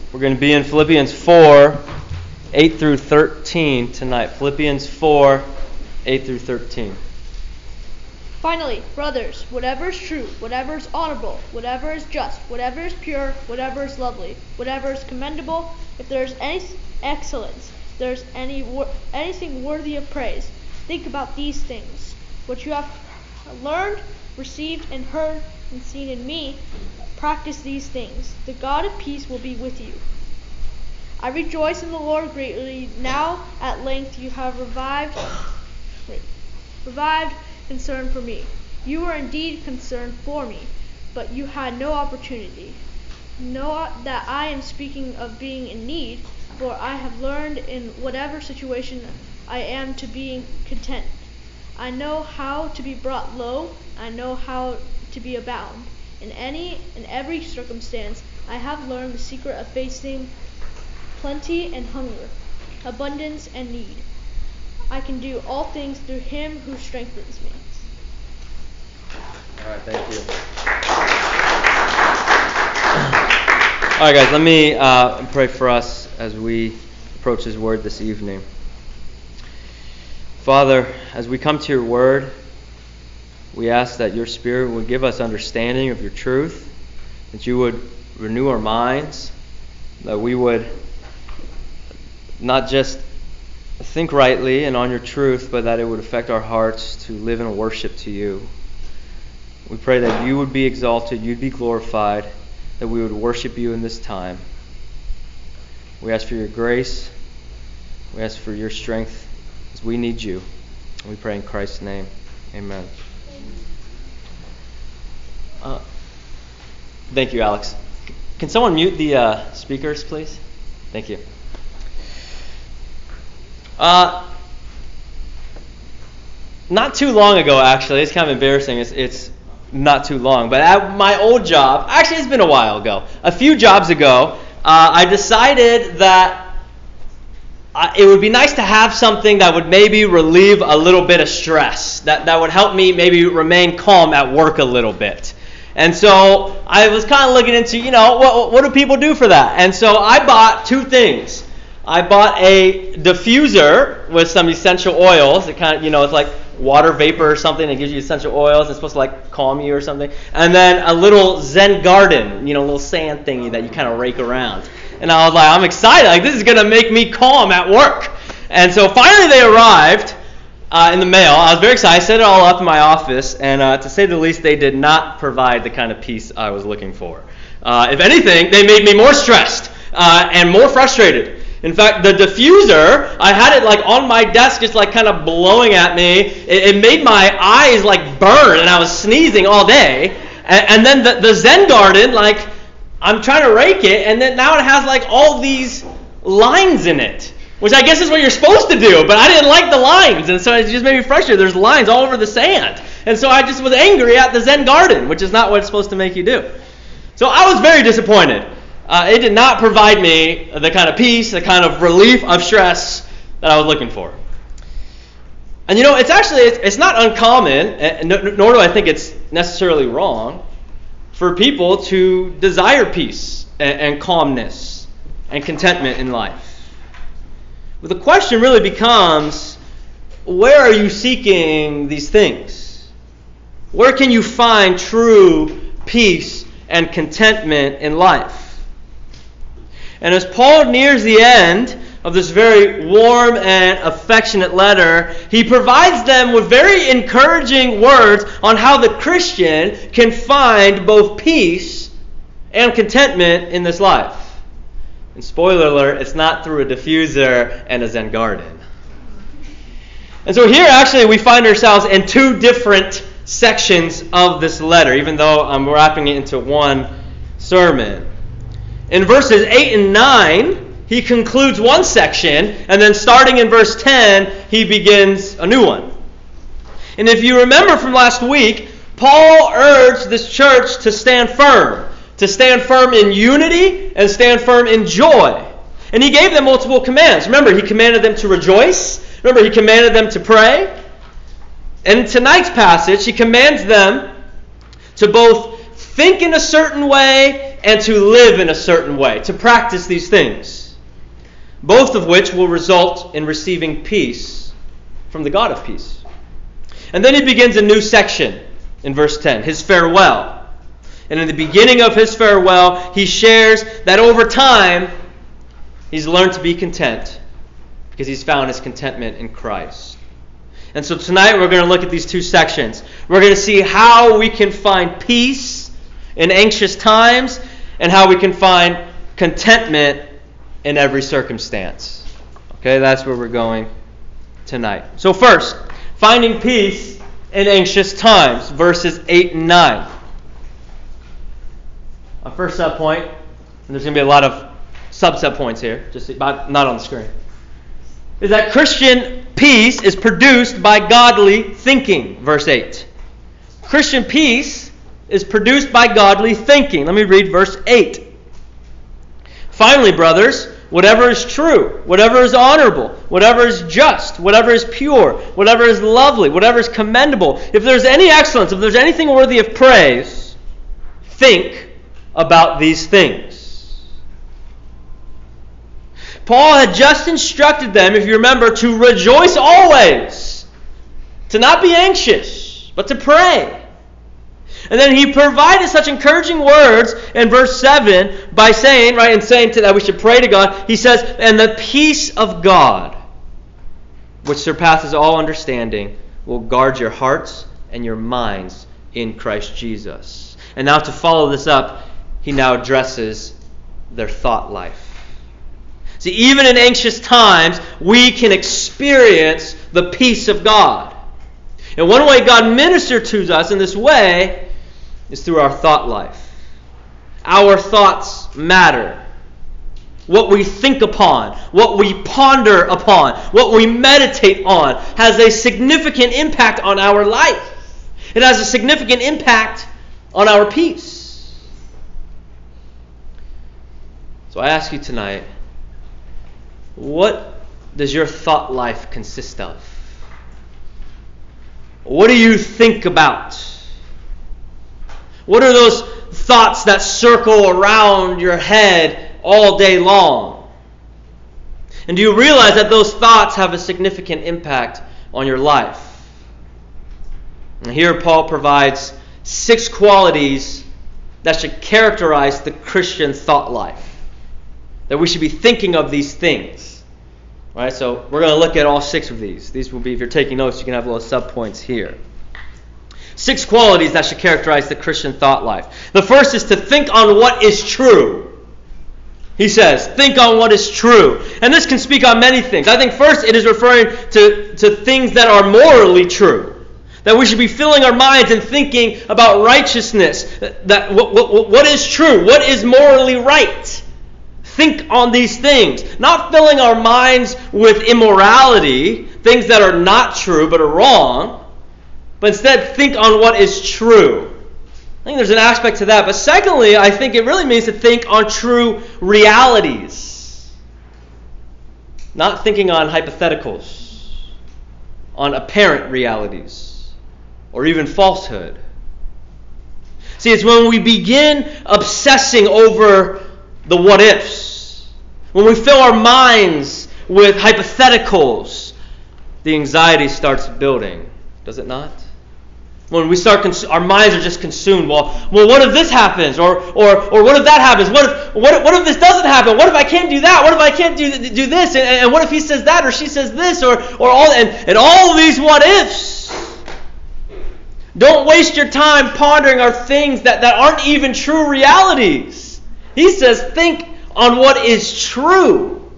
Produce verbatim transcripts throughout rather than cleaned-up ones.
We're going to be in Philippians four, eight through thirteen tonight. Philippians four, eight through thirteen. Finally, brothers, whatever is true, whatever is honorable, whatever is just, whatever is pure, whatever is lovely, whatever is commendable, if there is any excellence, if there is any wor- anything worthy of praise, think about these things. What you have learned, received, and heard, and seen in me, practice these things. The God of peace will be with you. I rejoice in the Lord greatly. Now, at length, you have revived, wait, revived concern for me. You were indeed concerned for me, but you had no opportunity. Know that I am speaking of being in need, for I have learned in whatever situation I am to be content. I know how to be brought low. I know how to be abound. In any and every circumstance, I have learned the secret of facing plenty and hunger, abundance and need. I can do all things through Him who strengthens me. All right, thank you. All right, guys, let me uh, pray for us as we approach His Word this evening. Father, as we come to Your Word, we ask that Your Spirit would give us understanding of Your truth, that You would renew our minds, that we would not just think rightly and on Your truth, but that it would affect our hearts to live in worship to You. We pray that You would be exalted, You'd be glorified, that we would worship You in this time. We ask for Your grace. We ask for Your strength as we need You. We pray in Christ's name. Amen. Uh, thank you, Alex. Can someone mute the uh, speakers, please? Thank you. Uh, not too long ago, actually, it's kind of embarrassing. It's, it's not too long, but at my old job, actually, it's been a while ago. A few jobs ago, uh, I decided that uh, it would be nice to have something that would maybe relieve a little bit of stress, that that would help me maybe remain calm at work a little bit. And so I was kind of looking into, you know, what what do people do for that? And so I bought two things. I bought a diffuser with some essential oils. It kind of, you know, it's like water vapor or something. It gives you essential oils. It's supposed to like calm you or something. And then a little Zen garden, you know, a little sand thingy that you kind of rake around. And I was like, I'm excited. Like, this is going to make me calm at work. And so finally they arrived uh, in the mail. I was very excited. I set it all up in my office. And uh, to say the least, they did not provide the kind of peace I was looking for. Uh, if anything, they made me more stressed uh, and more frustrated. In fact, the diffuser, I had it like on my desk just like kind of blowing at me. It, it made my eyes like burn and I was sneezing all day. And, and then the, the Zen garden, like I'm trying to rake it and then now it has like all these lines in it, which I guess is what you're supposed to do. But I didn't like the lines and so it just made me frustrated. There's lines all over the sand. And so I just was angry at the Zen garden, which is not what it's supposed to make you do. So I was very disappointed. Uh, it did not provide me the kind of peace, the kind of relief of stress that I was looking for. And you know, it's actually, it's, it's not uncommon, nor do I think it's necessarily wrong, for people to desire peace and, and calmness and contentment in life. But the question really becomes, where are you seeking these things? Where can you find true peace and contentment in life? And as Paul nears the end of this very warm and affectionate letter, he provides them with very encouraging words on how the Christian can find both peace and contentment in this life. And spoiler alert, it's not through a diffuser and a Zen garden. And so here actually we find ourselves in two different sections of this letter, even though I'm wrapping it into one sermon. In verses eight and nine, he concludes one section, and then starting in verse ten, he begins a new one. And if you remember from last week, Paul urged this church to stand firm, to stand firm in unity and stand firm in joy. And he gave them multiple commands. Remember, he commanded them to rejoice. Remember, he commanded them to pray. In tonight's passage, he commands them to both think in a certain way and to live in a certain way, to practice these things, both of which will result in receiving peace from the God of peace. And then he begins a new section in verse ten, his farewell. And in the beginning of his farewell, he shares that over time, he's learned to be content because he's found his contentment in Christ. And so tonight we're going to look at these two sections. We're going to see how we can find peace in anxious times and how we can find contentment in every circumstance. Okay, that's where we're going tonight. So first, finding peace in anxious times, verses eight and nine. Our first sub point, and there's going to be a lot of subset points here, just not on the screen, is that Christian peace is produced by godly thinking, verse eight. Christian peace is produced by godly thinking. Let me read verse eight. Finally, brothers, whatever is true, whatever is honorable, whatever is just, whatever is pure, whatever is lovely, whatever is commendable, if there's any excellence, if there's anything worthy of praise, think about these things. Paul had just instructed them, if you remember, to rejoice always, to not be anxious, but to pray. And then he provided such encouraging words in verse seven by saying, right, and saying to that we should pray to God. He says, and the peace of God, which surpasses all understanding, will guard your hearts and your minds in Christ Jesus. And now to follow this up, he now addresses their thought life. See, even in anxious times, we can experience the peace of God. And one way God ministers to us in this way is through our thought life. Our thoughts matter. What we think upon, what we ponder upon, what we meditate on has a significant impact on our life. It has a significant impact on our peace. So I ask you tonight, what does your thought life consist of? What do you think about? What are those thoughts that circle around your head all day long? And do you realize that those thoughts have a significant impact on your life? And here Paul provides six qualities that should characterize the Christian thought life. That we should be thinking of these things. All right, so we're going to look at all six of these. These will be, if you're taking notes, you can have little subpoints here. Six qualities that should characterize the Christian thought life. The first is to think on what is true. He says, think on what is true. And this can speak on many things. I think first it is referring to, to things that are morally true. That we should be filling our minds and thinking about righteousness. That what, what, what is true? What is morally right? Think on these things. Not filling our minds with immorality, things that are not true but are wrong, but instead think on what is true. I think there's an aspect to that. But secondly, I think it really means to think on true realities. Not thinking on hypotheticals, on apparent realities, or even falsehood. See, it's when we begin obsessing over the what-ifs, when we fill our minds with hypotheticals, the anxiety starts building, does it not? When we start, cons- our minds are just consumed. Well, well, what if this happens, or or or what if that happens? What if what if, what if this doesn't happen? What if I can't do that? What if I can't do do this? And, and what if he says that, or she says this, or or all and and all these what ifs. Don't waste your time pondering on things that, that aren't even true realities. He says, think on what is true.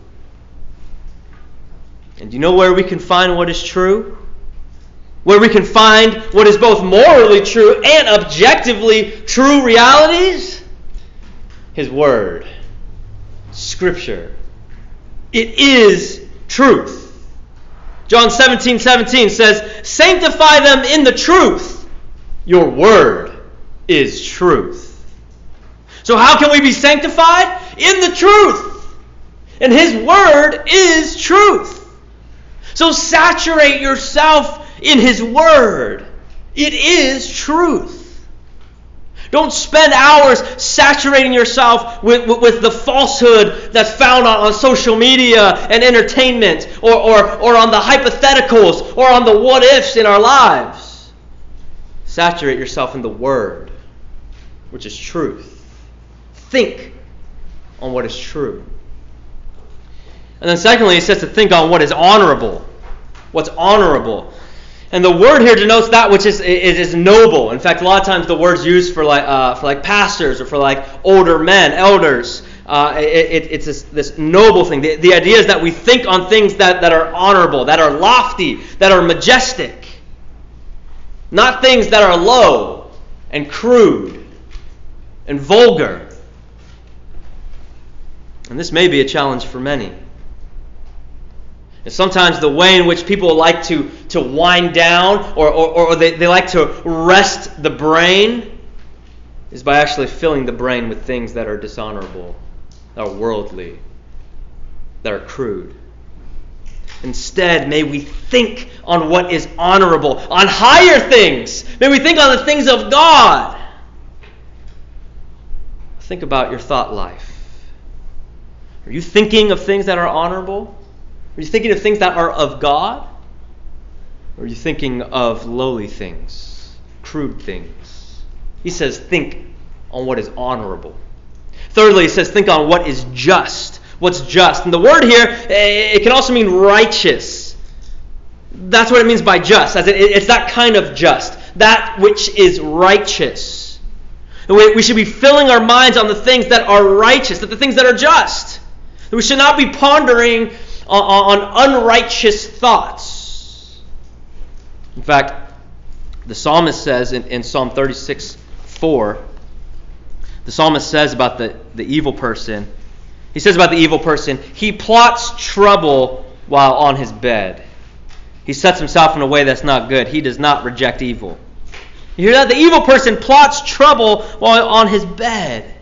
And do you know where we can find what is true? Where we can find what is both morally true and objectively true realities? His Word. Scripture. It is truth. John seventeen seventeen says, sanctify them in the truth. Your Word is truth. So how can we be sanctified? In the truth. And His Word is truth. So saturate yourself in His Word. It is truth. Don't spend hours saturating yourself with, with, with the falsehood that's found on, on social media and entertainment, or, or, or on the hypotheticals, or on the what-ifs in our lives. Saturate yourself in the Word, which is truth. Think on what is true. And then secondly, he says to think on what is honorable. What's honorable. And the word here denotes that which is, is, is noble. In fact, a lot of times the word's used for like uh, for like pastors or for like older men, elders. Uh, it, it, it's this, this noble thing. The, the idea is that we think on things that, that are honorable, that are lofty, that are majestic. Not things that are low and crude and vulgar. And this may be a challenge for many. And sometimes the way in which people like to, to wind down or, or, or they, they like to rest the brain is by actually filling the brain with things that are dishonorable, that are worldly, that are crude. Instead, may we think on what is honorable, on higher things. May we think on the things of God. Think about your thought life. Are you thinking of things that are honorable? Are you thinking of things that are of God? Or are you thinking of lowly things, crude things? He says, think on what is honorable. Thirdly, he says, think on what is just. What's just. And the word here, it can also mean righteous. That's what it means by just. As it, it's that kind of just. That which is righteous. And we, we should be filling our minds on the things that are righteous, that the things that are just. We should not be pondering on, on unrighteous thoughts. In fact, the psalmist says in, in Psalm thirty-six four, the psalmist says about the, the evil person, he says about the evil person, he plots trouble while on his bed. He sets himself in a way that's not good. He does not reject evil. You hear that? The evil person plots trouble while on his bed.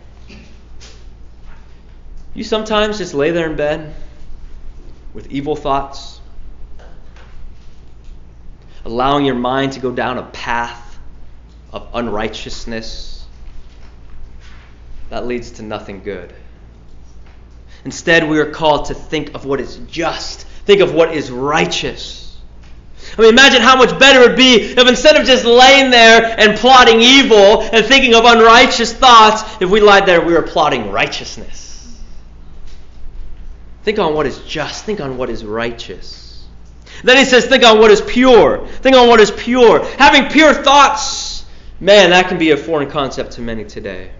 You sometimes just lay there in bed with evil thoughts, allowing your mind to go down a path of unrighteousness that leads to nothing good. Instead, we are called to think of what is just, think of what is righteous. I mean, imagine how much better it would be if instead of just laying there and plotting evil and thinking of unrighteous thoughts, if we lied there, we were plotting righteousness. Think on what is just. Think on what is righteous. Then he says, think on what is pure. Think on what is pure. Having pure thoughts, man, that can be a foreign concept to many today.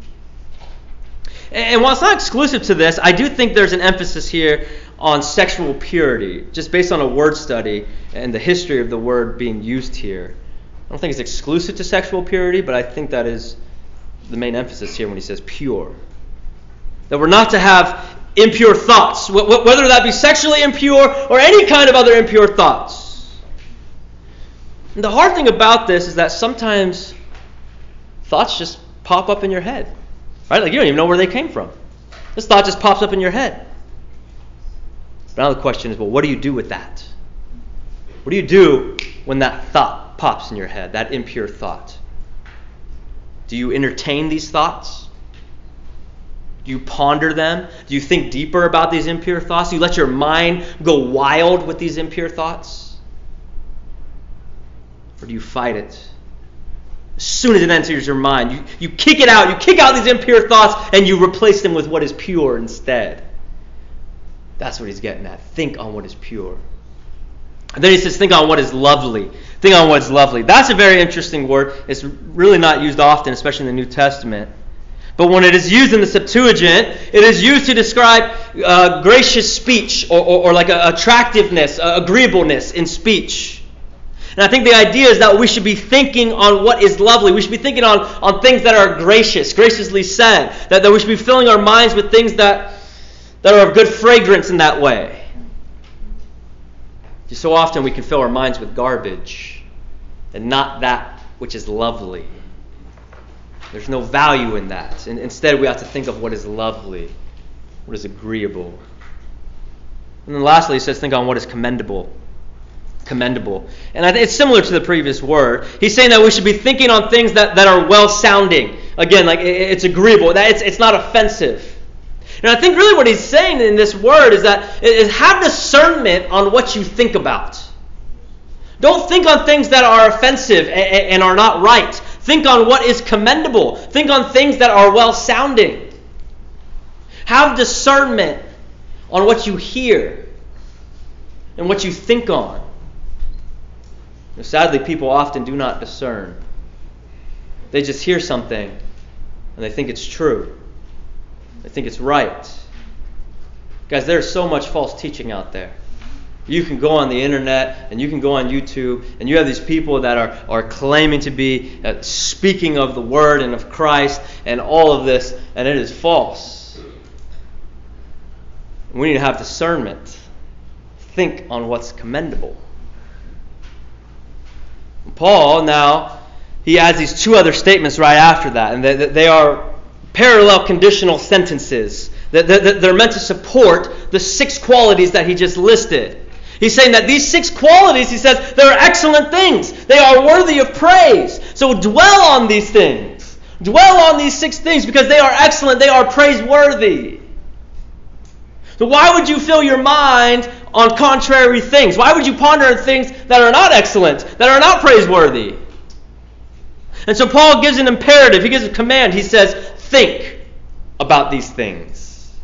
And while it's not exclusive to this, I do think there's an emphasis here on sexual purity, just based on a word study and the history of the word being used here. I don't think it's exclusive to sexual purity, but I think that is the main emphasis here when he says pure. That we're not to have impure thoughts, whether that be sexually impure or any kind of other impure thoughts. And the hard thing about this is that sometimes thoughts just pop up in your head. Right? Like you don't even know where they came from. This thought just pops up in your head. But now the question is, well, what do you do with that? What do you do when that thought pops in your head, that impure thought? Do you entertain these thoughts? Do you ponder them? Do you think deeper about these impure thoughts? Do you let your mind go wild with these impure thoughts? Or do you fight it? As soon as it enters your mind, you, you kick it out. You kick out these impure thoughts and you replace them with what is pure instead. That's what he's getting at. Think on what is pure. And then he says, think on what is lovely. Think on what is lovely. That's a very interesting word. It's really not used often, especially in the New Testament. But when it is used in the Septuagint, it is used to describe uh, gracious speech or, or, or like a attractiveness, uh, agreeableness in speech. And I think the idea is that we should be thinking on what is lovely. We should be thinking on, on things that are gracious, graciously said. That, that we should be filling our minds with things that, that are of good fragrance in that way. Just so often we can fill our minds with garbage and not that which is lovely. There's no value in that. And instead we have to think of what is lovely, what is agreeable. And then lastly he says think on what is commendable. Commendable. And I think it's similar to the previous word. He's saying that we should be thinking on things that, that are well-sounding. again, like it's agreeable. That it's it's not offensive. And I think really what he's saying in this word is that is have discernment on what you think about. Don't think on things that are offensive and, and are not right. Think on what is commendable. Think on things that are well-sounding. Have discernment on what you hear and what you think on. And sadly, people often do not discern. They just hear something and they think it's true. They think it's right. Guys, there's so much false teaching out there. You can go on the internet and you can go on YouTube and you have these people that are, are claiming to be uh, speaking of the Word and of Christ and all of this, and it is false. We need to have discernment. Think on what's commendable. Paul now, he adds these two other statements right after that, and they, they are parallel conditional sentences. They're meant to support the six qualities that he just listed. He's saying that these six qualities, he says, they're excellent things. They are worthy of praise. So dwell on these things. Dwell on these six things because they are excellent. They are praiseworthy. So why would you fill your mind on contrary things? Why would you ponder on things that are not excellent, that are not praiseworthy? And so Paul gives an imperative. He gives a command. He says, think about these things.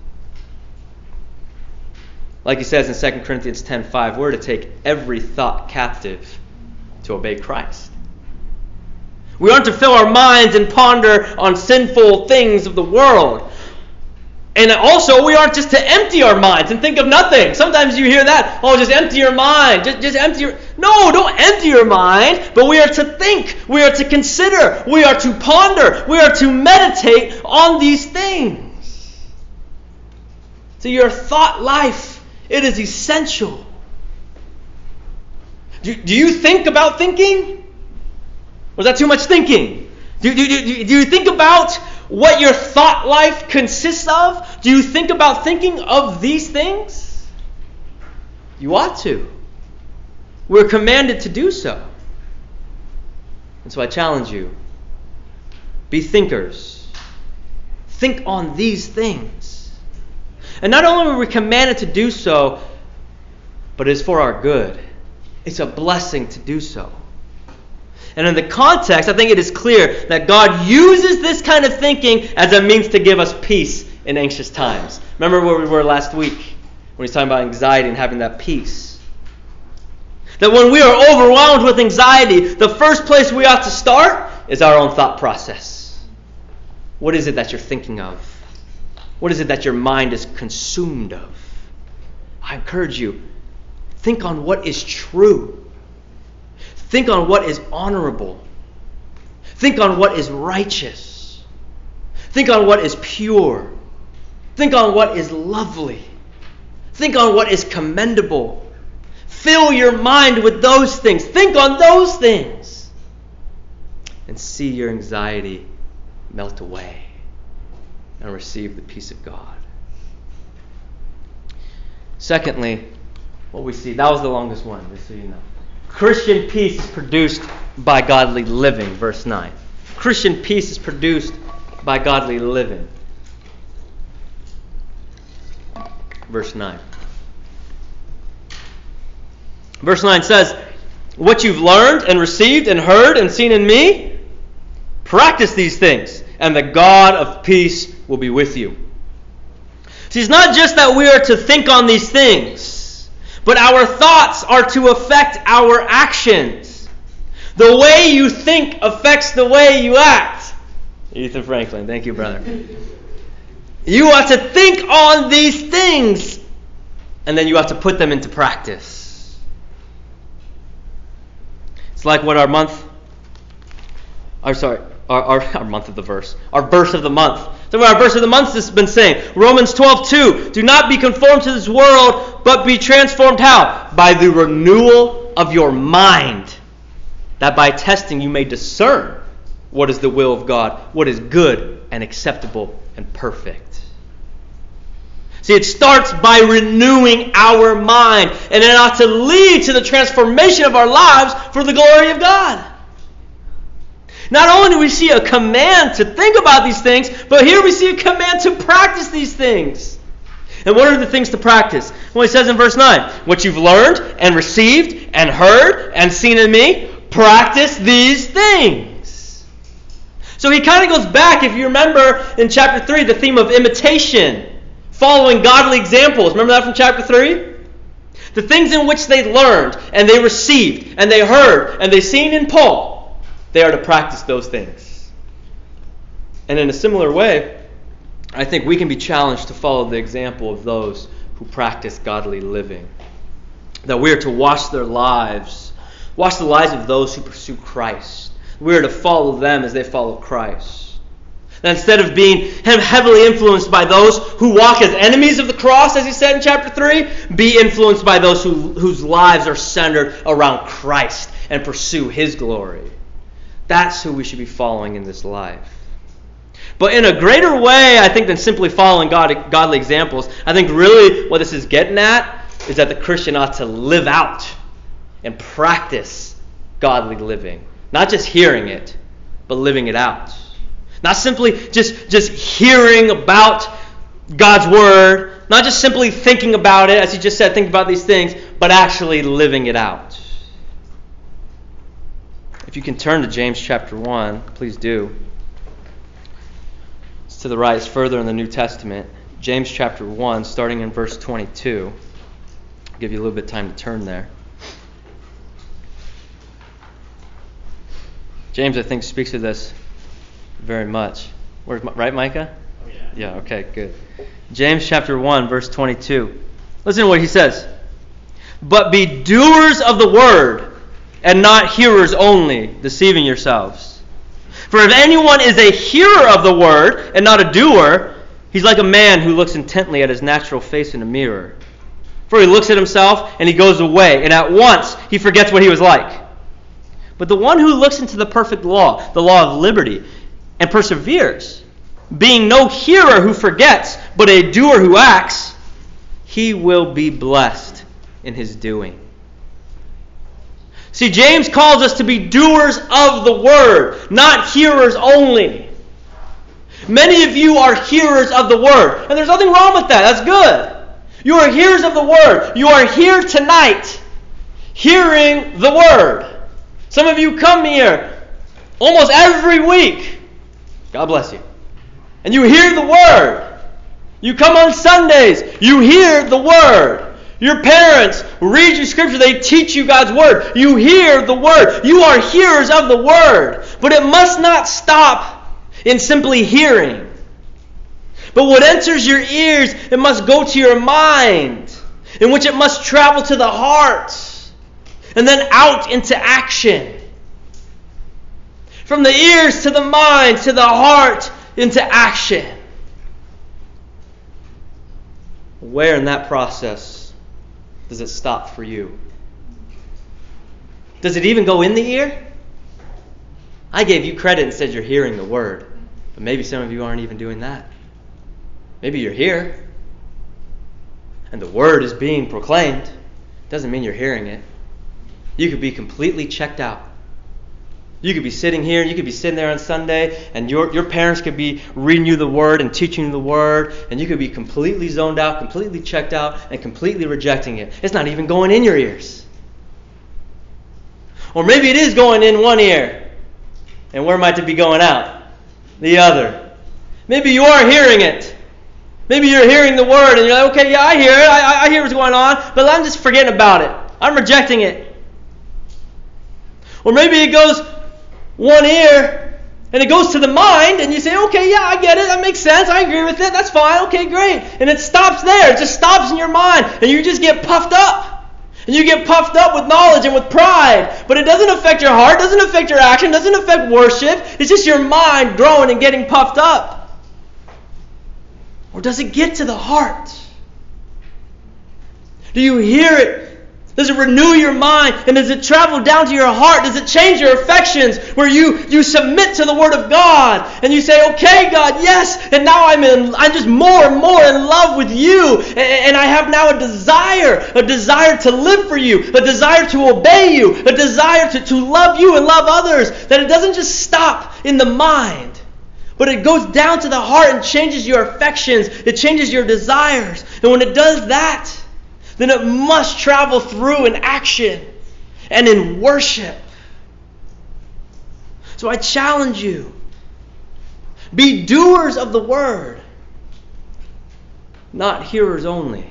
Like he says in Second Corinthians ten five, we're to take every thought captive to obey Christ. We aren't to fill our minds and ponder on sinful things of the world. And also, we aren't just to empty our minds and think of nothing. Sometimes you hear that, oh, just empty your mind. Just, just empty your... No, don't empty your mind. But we are to think. We are to consider. We are to ponder. We are to meditate on these things. So your thought life, it is essential. Do, do you think about thinking? Was that too much thinking? Do, do, do, do you think about what your thought life consists of? Do you think about thinking of these things? You ought to. We're commanded to do so. And so I challenge you. Be thinkers. Think on these things. And not only are we commanded to do so, but it's for our good. It's a blessing to do so. And in the context, I think it is clear that God uses this kind of thinking as a means to give us peace in anxious times. Remember where we were last week when he's talking about anxiety and having that peace. That when we are overwhelmed with anxiety, the first place we ought to start is our own thought process. What is it that you're thinking of? What is it that your mind is consumed of? I encourage you, think on what is true. Think on what is honorable. Think on what is righteous. Think on what is pure. Think on what is lovely. Think on what is commendable. Fill your mind with those things. Think on those things. And see your anxiety melt away. And receive the peace of God. Secondly, what we see, that was the longest one, just so you know. Christian peace is produced by godly living, verse nine. Christian peace is produced by godly living. Verse nine. Verse nine says, what you've learned and received and heard and seen in me, practice these things, and the God of peace will be with you. See, it's not just that we are to think on these things, but our thoughts are to affect our actions. The way you think affects the way you act. Ethan Franklin, thank you, brother. You ought to think on these things, and then you have to put them into practice. It's like what our month, or sorry, Our, our, our month of the verse. Our verse of the month. So our verse of the month has been saying. Romans twelve two. Do not be conformed to this world, but be transformed how? By the renewal of your mind. That by testing you may discern what is the will of God, what is good and acceptable and perfect. See, it starts by renewing our mind. And it ought to lead to the transformation of our lives for the glory of God. Not only do we see a command to think about these things, but here we see a command to practice these things. And what are the things to practice? Well, he says in verse nine, what you've learned and received and heard and seen in me, practice these things. So he kind of goes back, if you remember in chapter three, the theme of imitation, following godly examples. Remember that from chapter three? The things in which they learned and they received and they heard and they seen in Paul, they are to practice those things. And in a similar way, I think we can be challenged to follow the example of those who practice godly living. That we are to watch their lives, watch the lives of those who pursue Christ. We are to follow them as they follow Christ. That instead of being heavily influenced by those who walk as enemies of the cross, as he said in chapter three, be influenced by those who, whose lives are centered around Christ and pursue His glory. That's who we should be following in this life. But in a greater way, I think, than simply following God, godly examples, I think really what this is getting at is that the Christian ought to live out and practice godly living. Not just hearing it, but living it out. Not simply just, just hearing about God's Word, not just simply thinking about it, as he just said, think about these things, but actually living it out. If you can turn to James chapter one, please do. To the right, it's further in the New Testament. James chapter one, starting in verse twenty-two. I'll give you a little bit of time to turn there. James, I think, speaks to this very much. Where's my, right, Micah? Oh, yeah. Yeah, okay, good. James chapter one, verse twenty-two. Listen to what he says. But be doers of the word, and not hearers only, deceiving yourselves. For if anyone is a hearer of the word and not a doer, he's like a man who looks intently at his natural face in a mirror. For he looks at himself and he goes away, and at once he forgets what he was like. But the one who looks into the perfect law, the law of liberty, and perseveres, being no hearer who forgets, but a doer who acts, he will be blessed in his doing. See, James calls us to be doers of the word, not hearers only. Many of you are hearers of the word, and there's nothing wrong with that. That's good. You are hearers of the word. You are here tonight hearing the word. Some of you come here almost every week. God bless you. And you hear the word. You come on Sundays. You hear the word. Your parents read you scripture. They teach you God's word. You hear the word. You are hearers of the word. But it must not stop in simply hearing. But what enters your ears, it must go to your mind, in which it must travel to the heart, and then out into action. From the ears to the mind, to the heart, into action. Where in that process does it stop for you? Does it even go in the ear? I gave you credit and said you're hearing the word. But maybe some of you aren't even doing that. Maybe you're here, and the word is being proclaimed. Doesn't mean you're hearing it. You could be completely checked out. You could be sitting here, you could be sitting there on Sunday, and your, your parents could be reading you the word and teaching you the word, and you could be completely zoned out, completely checked out, and completely rejecting it. It's not even going in your ears. Or maybe it is going in one ear, and where might it be going out? The other. Maybe you are hearing it. Maybe you're hearing the word, and you're like, okay, yeah, I hear it, I, I hear what's going on, but I'm just forgetting about it. I'm rejecting it. Or maybe it goes one ear, and it goes to the mind, and you say, okay, yeah, I get it, that makes sense, I agree with it, that's fine, okay, great. And it stops there, it just stops in your mind, and you just get puffed up. And you get puffed up with knowledge and with pride, but it doesn't affect your heart, doesn't affect your action, doesn't affect worship, it's just your mind growing and getting puffed up. Or does it get to the heart? Do you hear it Does it renew your mind? And does it travel down to your heart? Does it change your affections where you, you submit to the Word of God and you say, okay, God, yes, and now I'm in, I'm just more and more in love with you. And, and I have now a desire, a desire to live for you, a desire to obey you, a desire to, to love you and love others. That it doesn't just stop in the mind, but it goes down to the heart and changes your affections. It changes your desires. And when it does that, then it must travel through in action and in worship. So I challenge you, be doers of the word, not hearers only,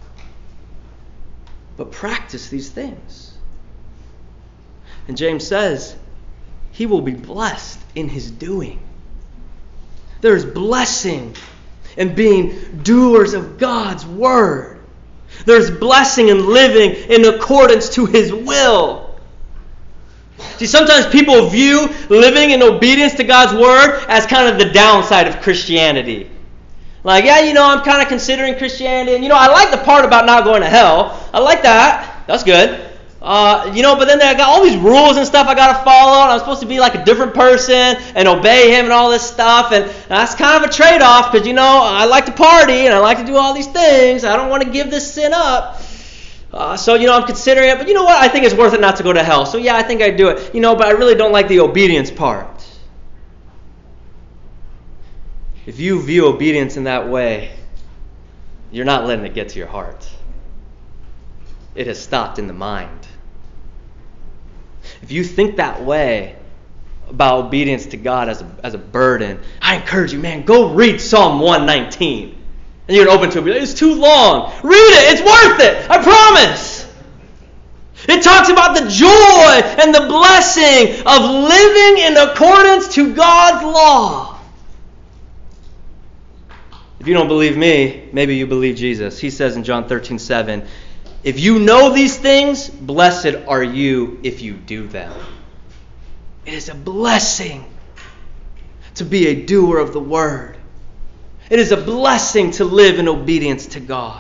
but practice these things. And James says, he will be blessed in his doing. There is blessing in being doers of God's word. There's blessing in living in accordance to his will. See, sometimes people view living in obedience to God's word as kind of the downside of Christianity. Like, yeah, you know, I'm kind of considering Christianity. And, you know, I like the part about not going to hell. I like that. That's good. Uh, you know, but then I got all these rules and stuff I got to follow. And I'm supposed to be like a different person and obey him and all this stuff. And that's kind of a trade-off because, you know, I like to party and I like to do all these things. I don't want to give this sin up. Uh, so, you know, I'm considering it. But you know what? I think it's worth it not to go to hell. So, yeah, I think I'd do it. You know, but I really don't like the obedience part. If you view obedience in that way, you're not letting it get to your heart. It has stopped in the mind. If you think that way about obedience to God as a, as a burden, I encourage you, man, go read Psalm one nineteen. And you're going to open to it and be like, it's too long. Read it. It's worth it. I promise. It talks about the joy and the blessing of living in accordance to God's law. If you don't believe me, maybe you believe Jesus. He says in John thirteen seven, if you know these things, blessed are you if you do them. It is a blessing to be a doer of the word. It is a blessing to live in obedience to God.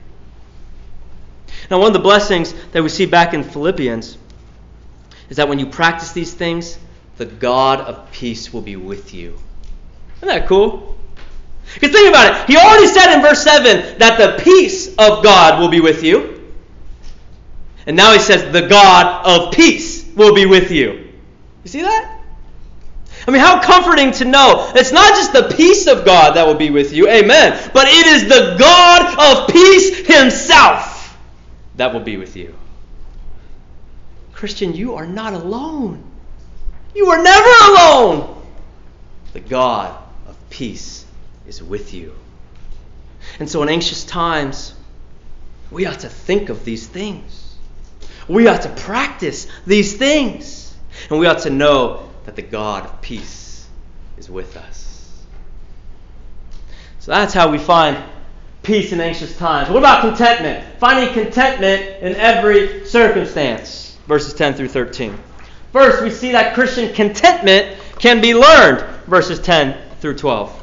Now, one of the blessings that we see back in Philippians is that when you practice these things, the God of peace will be with you. Isn't that cool? Because think about it. He already said in verse seven that the peace of God will be with you. And now he says the God of peace will be with you. You see that? I mean, how comforting to know it's not just the peace of God that will be with you, amen, but it is the God of peace himself that will be with you. Christian, you are not alone. You are never alone. The God of peace is with you. And so in anxious times, we ought to think of these things. We ought to practice these things. And we ought to know that the God of peace is with us. So that's how we find peace in anxious times. What about contentment? Finding contentment in every circumstance. Verses ten through thirteen. First, we see that Christian contentment can be learned. Verses ten through twelve.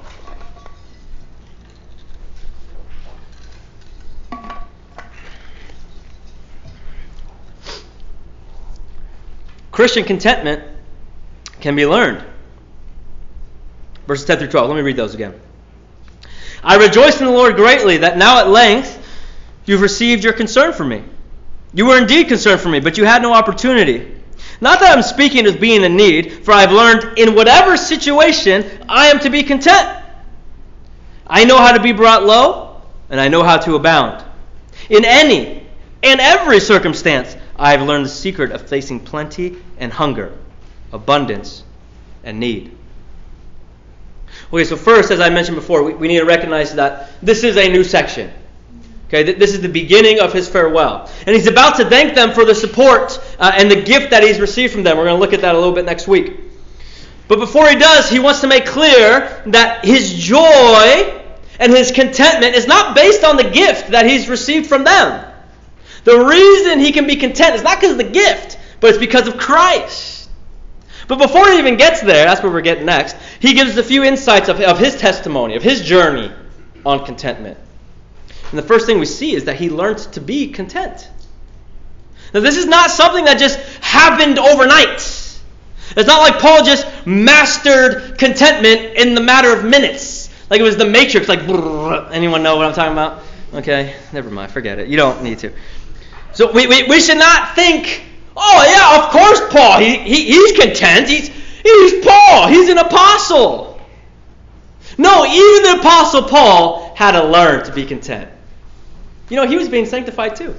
Christian contentment can be learned. Verses ten through twelve. Let me read those again. I rejoice in the Lord greatly that now at length you've received your concern for me. You were indeed concerned for me, but you had no opportunity. Not that I'm speaking as being in need, for I've learned in whatever situation I am to be content. I know how to be brought low, and I know how to abound. In any and every circumstance, I have learned the secret of facing plenty and hunger, abundance and need. Okay, so first, as I mentioned before, we, we need to recognize that this is a new section. Okay, th- this is the beginning of his farewell. And he's about to thank them for the support uh, and the gift that he's received from them. We're going to look at that a little bit next week. But before he does, he wants to make clear that his joy and his contentment is not based on the gift that he's received from them. The reason he can be content is not because of the gift, but it's because of Christ. But before he even gets there, that's where we're getting next, he gives a few insights of, of his testimony, of his journey on contentment. And the first thing we see is that he learned to be content. Now, this is not something that just happened overnight. It's not like Paul just mastered contentment in the matter of minutes. Like it was the Matrix, like, brrr. Anyone know what I'm talking about? Okay, never mind, forget it. You don't need to. So we, we, we should not think, oh yeah, of course Paul, he, he he's content. He's, he's Paul, he's an apostle. No, even the apostle Paul had to learn to be content. You know, he was being sanctified too.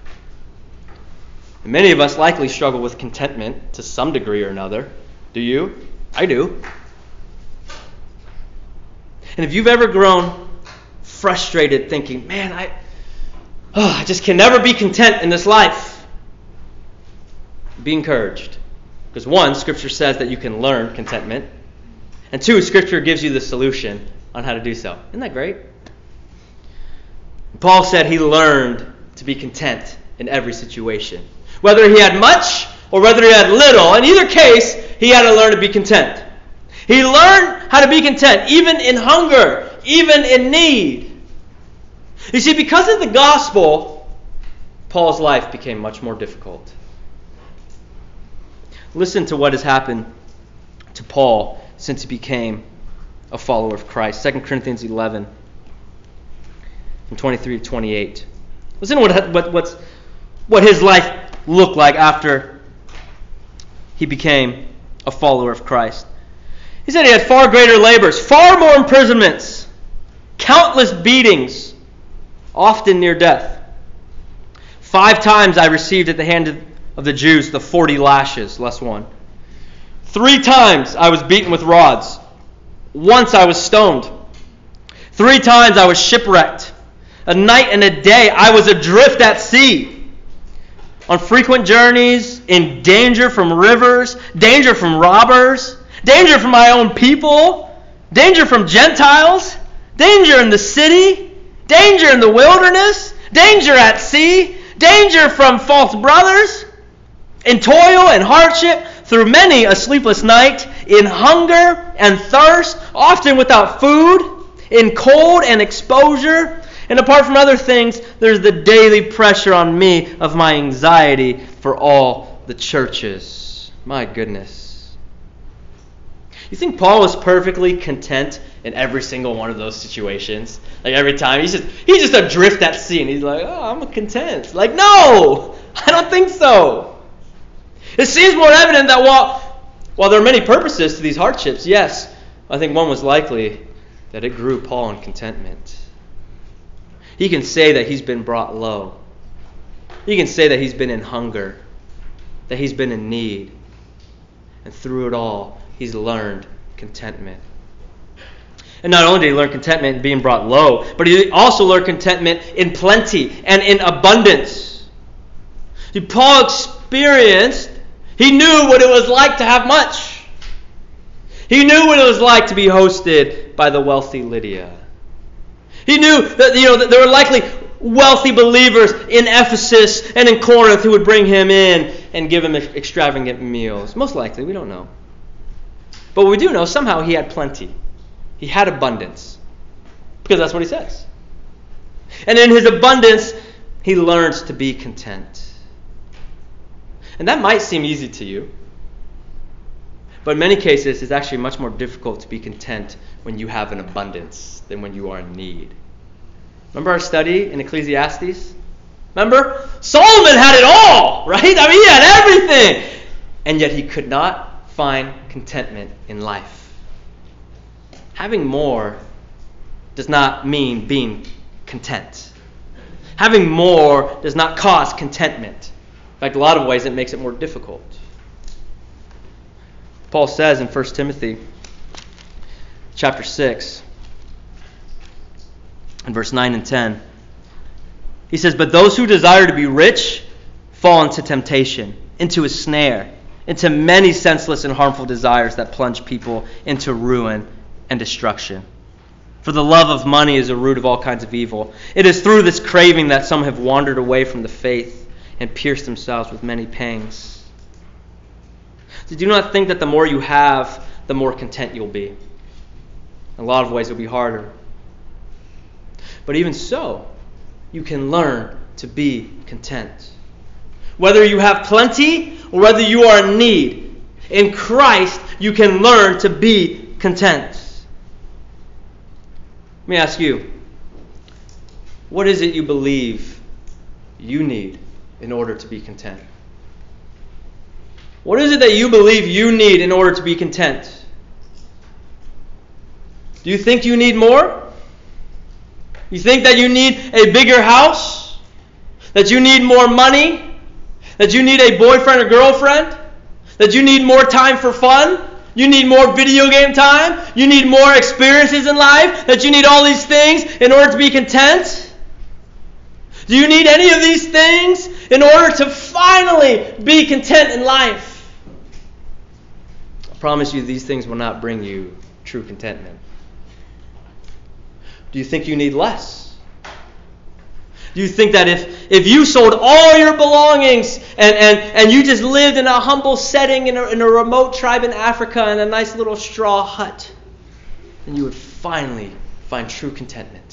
And many of us likely struggle with contentment to some degree or another. Do you? I do. And if you've ever grown frustrated thinking, man, I, oh, I just can never be content in this life, be encouraged. Because one, Scripture says that you can learn contentment. And two, Scripture gives you the solution on how to do so. Isn't that great? Paul said he learned to be content in every situation. Whether he had much or whether he had little, in either case, he had to learn to be content. He learned how to be content, even in hunger, even in need. You see, because of the gospel, Paul's life became much more difficult. Listen to what has happened to Paul since he became a follower of Christ. Second Corinthians eleven, from twenty-three to twenty-eight. Listen to what, what, what's, what his life looked like after he became a follower of Christ. He said he had far greater labors, far more imprisonments, countless beatings, often near death. Five times I received at the hand of, of the Jews the forty lashes, less one. Three times I was beaten with rods. Once I was stoned. Three times I was shipwrecked. A night and a day I was adrift at sea. On frequent journeys, in danger from rivers, danger from robbers, danger from my own people, danger from Gentiles, danger in the city, danger in the wilderness, danger at sea, danger from false brothers, in toil and hardship, through many a sleepless night, in hunger and thirst, often without food, in cold and exposure. And apart from other things, there's the daily pressure on me of my anxiety for all the churches. My goodness. You think Paul was perfectly content in every single one of those situations? Like every time, he's just he's just adrift at sea, and he's like, oh, I'm content. Like, no, I don't think so. It seems more evident that while, while there are many purposes to these hardships, yes, I think one was likely that it grew Paul in contentment. He can say that he's been brought low. He can say that he's been in hunger, that he's been in need. And through it all, he's learned contentment. And not only did he learn contentment in being brought low, but he also learned contentment in plenty and in abundance. See, Paul experienced, he knew what it was like to have much. He knew what it was like to be hosted by the wealthy Lydia. He knew that, you know, that there were likely wealthy believers in Ephesus and in Corinth who would bring him in and give him extravagant meals. Most likely, we don't know. But we do know somehow he had plenty. He had abundance. Because that's what he says. And in his abundance, he learns to be content. And that might seem easy to you. But in many cases, it's actually much more difficult to be content when you have an abundance than when you are in need. Remember our study in Ecclesiastes? Remember? Solomon had it all, right? I mean, he had everything. And yet he could not find contentment in life. Having more does not mean being content. Having more does not cause contentment. In fact, a lot of ways it makes it more difficult. Paul says in First Timothy chapter six, in verse nine and ten, he says, "But those who desire to be rich fall into temptation, into a snare, into many senseless and harmful desires that plunge people into ruin and destruction. For the love of money is a root of all kinds of evil. It is through this craving that some have wandered away from the faith and pierced themselves with many pangs." So do not think that the more you have, the more content you'll be. In a lot of ways, it'll be harder. But even so, you can learn to be content. Whether you have plenty or whether you are in need, in Christ you can learn to be content. Let me ask you, what is it you believe you need in order to be content? What is it that you believe you need in order to be content? Do you think you need more? You think that you need a bigger house? That you need more money? That you need a boyfriend or girlfriend? That you need more time for fun? You need more video game time? You need more experiences in life? That you need all these things in order to be content? Do you need any of these things in order to finally be content in life? I promise you these things will not bring you true contentment. Do you think you need less? Do you think that if, if you sold all your belongings and, and, and you just lived in a humble setting in a, in a remote tribe in Africa in a nice little straw hut, then you would finally find true contentment?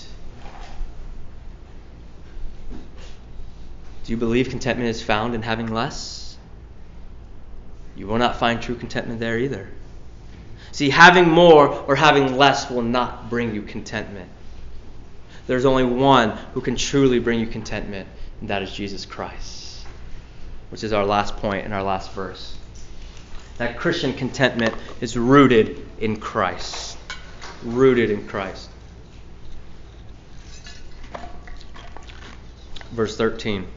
Do you believe contentment is found in having less? You will not find true contentment there either. See, having more or having less will not bring you contentment. There's only one who can truly bring you contentment, and that is Jesus Christ, which is our last point in our last verse. That Christian contentment is rooted in Christ. Rooted in Christ. Verse thirteen.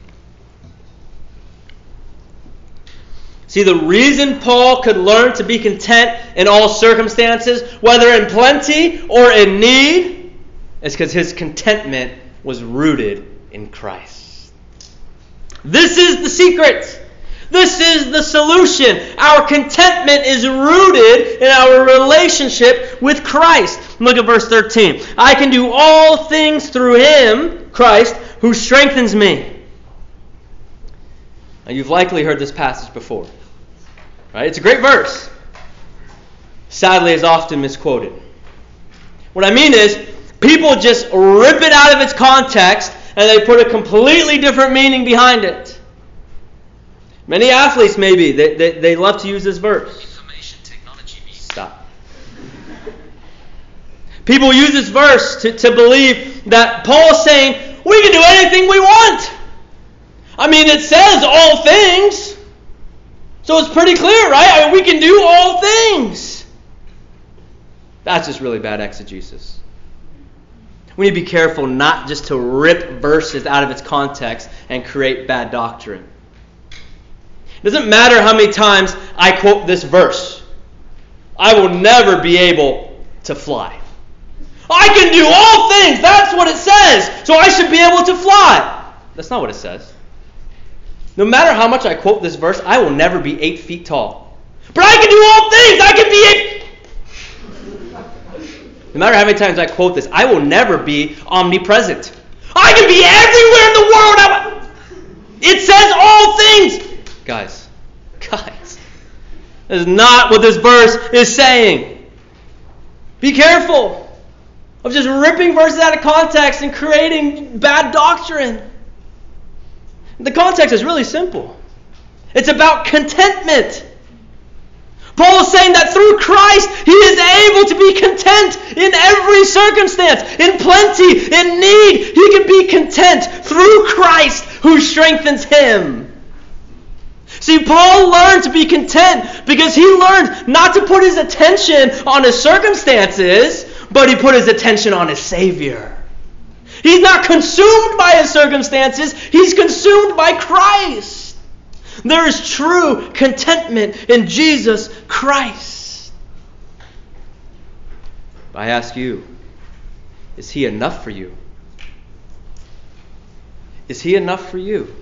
See, the reason Paul could learn to be content in all circumstances, whether in plenty or in need, is because his contentment was rooted in Christ. This is the secret. This is the solution. Our contentment is rooted in our relationship with Christ. Look at verse thirteen. I can do all things through Him, Christ, who strengthens me. Now, you've likely heard this passage before. Right? It's a great verse. Sadly, it's often misquoted. What I mean is, people just rip it out of its context and they put a completely different meaning behind it. Many athletes, maybe, they, they, they love to use this verse. Information technology means. Stop. People use this verse to, to believe that Paul's saying, we can do anything we want. I mean, it says all things. So it's pretty clear, right? I mean, we can do all things. That's just really bad exegesis. We need to be careful not just to rip verses out of its context and create bad doctrine. It doesn't matter how many times I quote this verse. I will never be able to fly. I can do all things. That's what it says. So I should be able to fly. That's not what it says. No matter how much I quote this verse, I will never be eight feet tall. But I can do all things. I can be eight... No matter how many times I quote this, I will never be omnipresent. I can be everywhere in the world. It says all things. Guys, guys, that is not what this verse is saying. Be careful of just ripping verses out of context and creating bad doctrine. The context is really simple. It's about contentment. Paul is saying that through Christ, he is able to be content in every circumstance. In plenty, in need, he can be content through Christ who strengthens him. See, Paul learned to be content because he learned not to put his attention on his circumstances, but he put his attention on his Savior. He's not consumed by his circumstances, he's consumed by Christ. There is true contentment in Jesus Christ. I ask you, is He enough for you? Is He enough for you?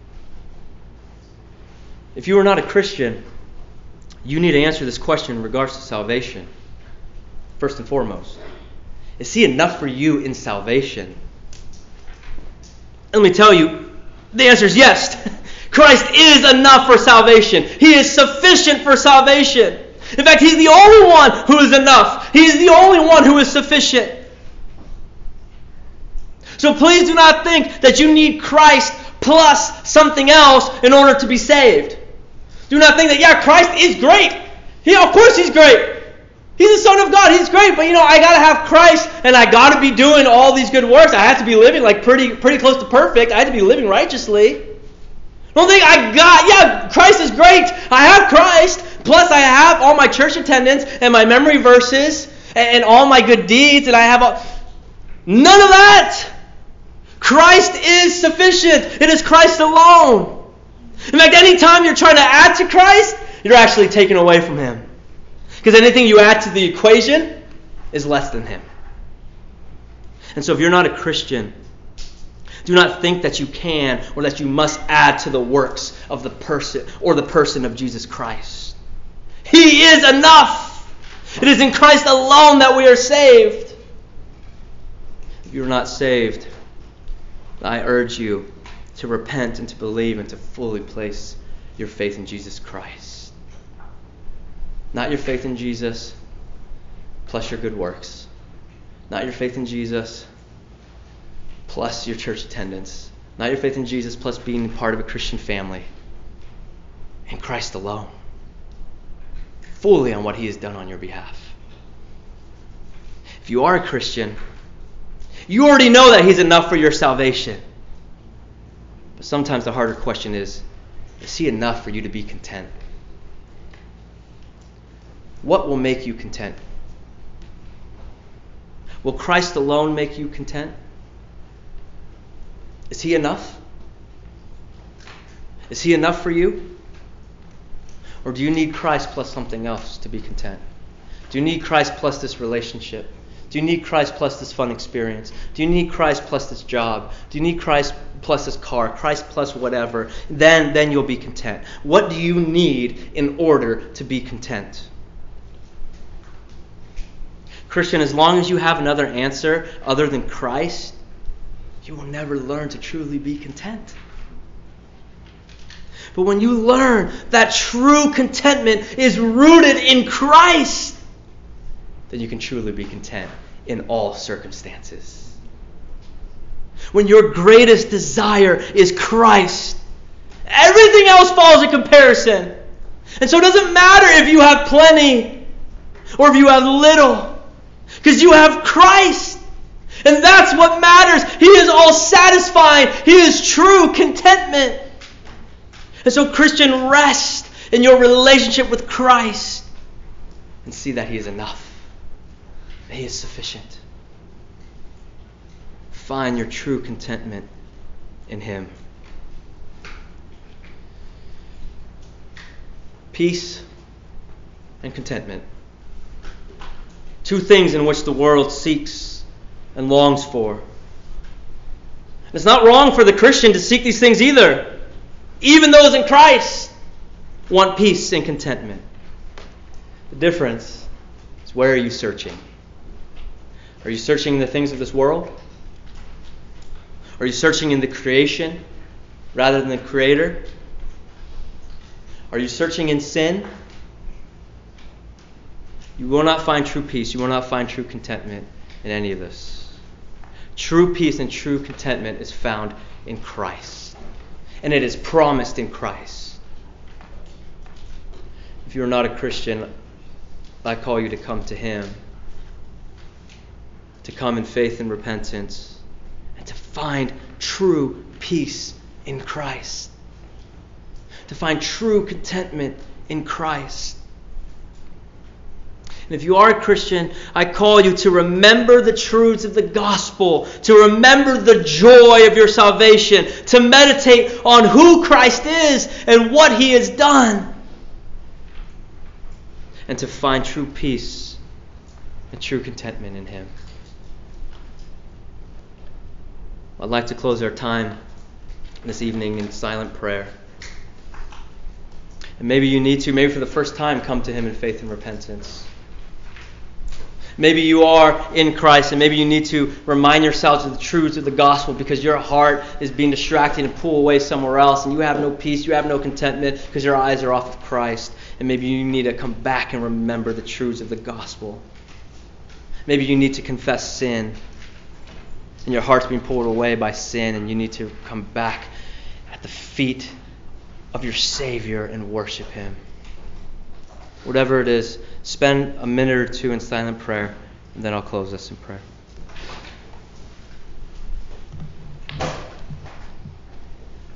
If you are not a Christian, you need to answer this question in regards to salvation. First and foremost, is He enough for you in salvation? And let me tell you, the answer is yes. Christ is enough for salvation. He is sufficient for salvation. In fact, He's the only one who is enough. He's the only one who is sufficient. So please do not think that you need Christ plus something else in order to be saved. Do not think that, yeah, Christ is great. Yeah, of course he's great. He's the Son of God. He's great. But, you know, I got to have Christ, and I got to be doing all these good works. I have to be living like pretty pretty close to perfect. I have to be living righteously. Don't think I got, yeah, Christ is great. I have Christ. Plus I have all my church attendance and my memory verses and, and all my good deeds. And I have all... None of that. Christ is sufficient. It is Christ alone. In fact, anytime you're trying to add to Christ, you're actually taking away from Him. Because anything you add to the equation is less than Him. And so if you're not a Christian, do not think that you can or that you must add to the works of the person or the person of Jesus Christ. He is enough. It is in Christ alone that we are saved. If you are not saved, I urge you to repent and to believe and to fully place your faith in Jesus Christ. Not your faith in Jesus plus your good works. Not your faith in Jesus plus your church attendance. Not your faith in Jesus plus being part of a Christian family. In Christ alone. Fully on what He has done on your behalf. If you are a Christian, you already know that He's enough for your salvation. But sometimes the harder question is, is He enough for you to be content? What will make you content? Will Christ alone make you content? Is He enough? Is He enough for you? Or do you need Christ plus something else to be content? Do you need Christ plus this relationship? Do you need Christ plus this fun experience? Do you need Christ plus this job? Do you need Christ plus this car? Christ plus whatever? Then, then you'll be content. What do you need in order to be content? Christian, as long as you have another answer other than Christ, you will never learn to truly be content. But when you learn that true contentment is rooted in Christ, then you can truly be content in all circumstances. When your greatest desire is Christ, everything else falls in comparison. And so it doesn't matter if you have plenty or if you have little, because you have Christ. And that's what matters. He is all satisfying. He is true contentment. And so, Christian, rest in your relationship with Christ and see that He is enough. He is sufficient. Find your true contentment in Him. Peace and contentment. Two things in which the world seeks and longs for. It's not wrong for the Christian to seek these things either. Even those in Christ want peace and contentment. The difference is, where are you searching? Are you searching in the things of this world? Are you searching in the creation rather than the Creator? Are you searching in sin? You will not find true peace. You will not find true contentment in any of this. True peace and true contentment is found in Christ. And it is promised in Christ. If you are not a Christian, I call you to come to Him. To come in faith and repentance. And to find true peace in Christ. To find true contentment in Christ. And if you are a Christian, I call you to remember the truths of the gospel, to remember the joy of your salvation, to meditate on who Christ is and what He has done, and to find true peace and true contentment in Him. I'd like to close our time this evening in silent prayer. And maybe you need to, maybe for the first time, come to Him in faith and repentance. Maybe you are in Christ and maybe you need to remind yourselves of the truths of the gospel because your heart is being distracted and pulled away somewhere else and you have no peace, you have no contentment because your eyes are off of Christ. And maybe you need to come back and remember the truths of the gospel. Maybe you need to confess sin and your heart's being pulled away by sin and you need to come back at the feet of your Savior and worship Him. Whatever it is, spend a minute or two in silent prayer, and then I'll close us in prayer.